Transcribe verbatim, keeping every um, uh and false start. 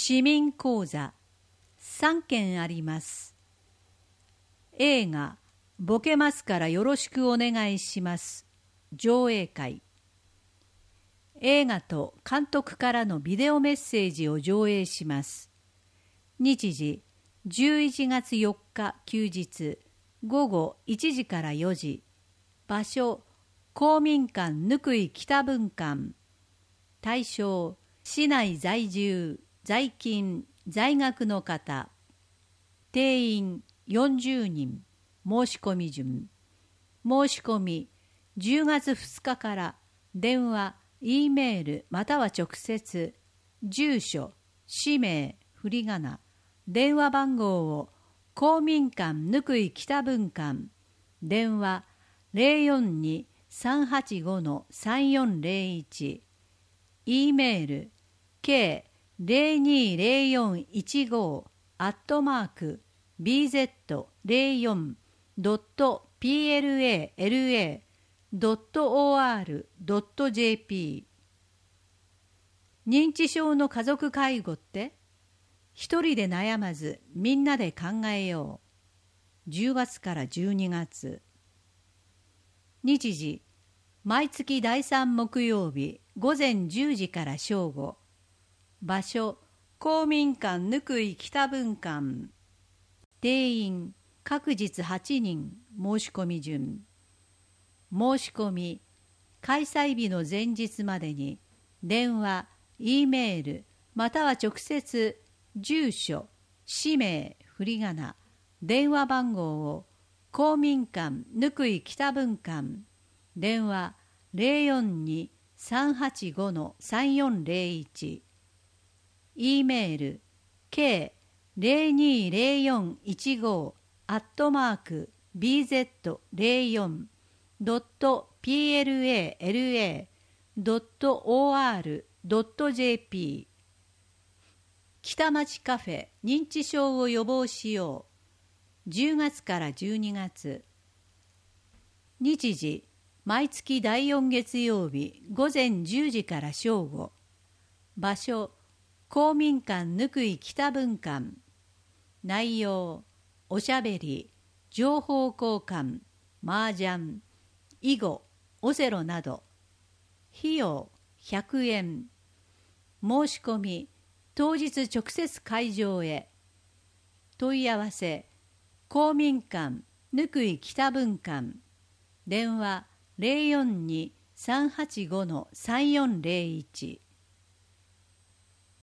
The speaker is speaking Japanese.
市民講座さんけんあります。映画ボケますからよろしくお願いします上映会。映画と監督からのビデオメッセージを上映します。日時じゅういちがつよっか休日ごごいちじからよじ。場所公民館貫井北分館。対象市内在住在勤在学の方。定員よんじゅうにん。申し込み順。申し込みじゅうがつふつかから電話 E メールまたは直接、住所、氏名、振り仮名、電話番号を公民館貫井北分館、電話 ゼロよんに さんはちご さんよんゼロいち、E メール ケーゼロにゼロよんいちご アットマーク ビーゼットゼロよん ドット ピーエルエーエルエー ドット オーアール ドット ジェーピー。 認知症の家族介護って一人で悩まずみんなで考えよう。じゅうがつからじゅうにがつ。日時毎月だいさん木曜日ごぜんじゅうじから正午。場所公民館貫井北分館。定員各日はちにん。申し込み順。申し込み開催日の前日までに電話 E メールまたは直接、住所、氏名、振り仮名、電話番号を公民館貫井北分館、電話 ゼロよんに さんはちご さんよんゼロいち、E メール ケーゼロにゼロよんいちご アットマーク ビーゼットゼロよん ドット ピーエルエーエルエー ドット オーアール ドット ジェーピー。 北町カフェ認知症を予防しよう。じゅうがつからじゅうにがつ。日時毎月だいよん月曜日ごぜんじゅうじから正午。場所公民館貫井北分館。内容おしゃべり、情報交換、麻雀、囲碁、オセロなど。費用ひゃくえん。申し込み当日直接会場へ。問い合わせ公民館貫井北分館、電話 ゼロよんに さんはちご さんよんゼロいち。